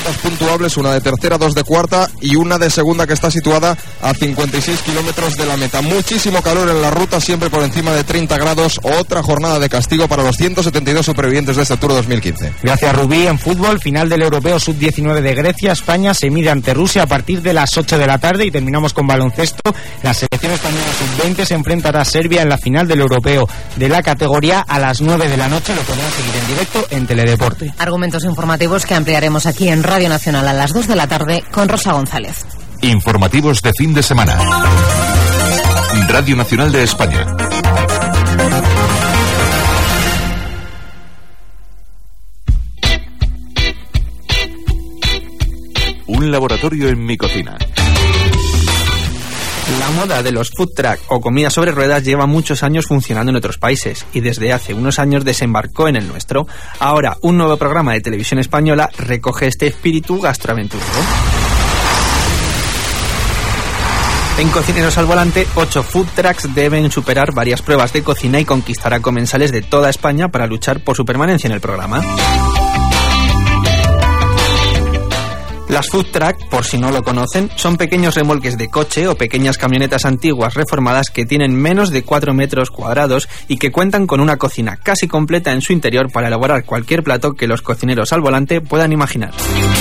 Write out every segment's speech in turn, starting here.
rutas puntuables, una de tercera, 2 de cuarta y una de segunda que está situada a 56 kilómetros de la meta. Muchísimo calor en la ruta, siempre por encima de 30 grados. Otra jornada de castigo para los 172 supervivientes de este Tour 2015. Gracias, Rubí. En fútbol, final del Europeo Sub-19 de Grecia. España se mide ante Rusia a partir de las 8 de la tarde. Y terminamos con baloncesto. La selección española Sub-20 se enfrentará a Serbia en la final del Europeo de la categoría a las 9 de la noche. Lo podrán seguir en directo en Teledeporte. Argumentos informativos que ampliaremos aquí en Radio Nacional a las 2 de la tarde con Rosa González. Informativos de fin de semana. Radio Nacional de España. Un laboratorio en mi cocina. La moda de los food truck o comida sobre ruedas lleva muchos años funcionando en otros países y desde hace unos años desembarcó en el nuestro. Ahora, un nuevo programa de televisión española recoge este espíritu gastroaventurero. En Cocineros al Volante, 8 food trucks deben superar varias pruebas de cocina y conquistar a comensales de toda España para luchar por su permanencia en el programa. Las food truck, por si no lo conocen, son pequeños remolques de coche o pequeñas camionetas antiguas reformadas que tienen menos de 4 metros cuadrados y que cuentan con una cocina casi completa en su interior para elaborar cualquier plato que los cocineros al volante puedan imaginar.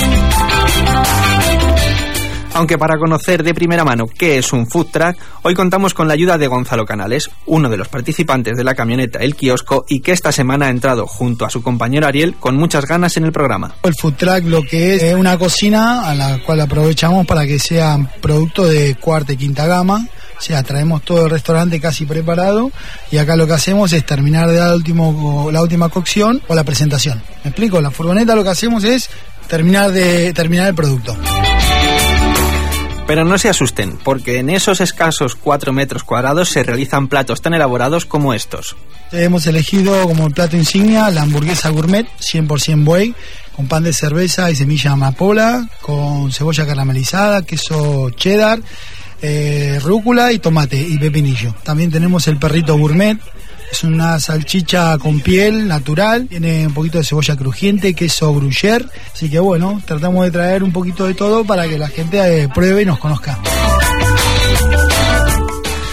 Aunque para conocer de primera mano qué es un food truck, hoy contamos con la ayuda de Gonzalo Canales, uno de los participantes de la camioneta El Kiosco y que esta semana ha entrado junto a su compañero Ariel con muchas ganas en el programa. El food truck lo que es una cocina a la cual aprovechamos para que sea producto de cuarta y quinta gama. O sea, traemos todo el restaurante casi preparado y acá lo que hacemos es terminar de dar la última cocción o la presentación. ¿Me explico? La furgoneta lo que hacemos es terminar el producto. Pero no se asusten, porque en esos escasos 4 metros cuadrados se realizan platos tan elaborados como estos. Hemos elegido como el plato insignia la hamburguesa gourmet 100% buey, con pan de cerveza y semilla amapola, con cebolla caramelizada, queso cheddar, rúcula y tomate y pepinillo. También tenemos el perrito gourmet. Es una salchicha con piel natural, tiene un poquito de cebolla crujiente, queso gruyère, así que bueno, tratamos de traer un poquito de todo para que la gente pruebe y nos conozca.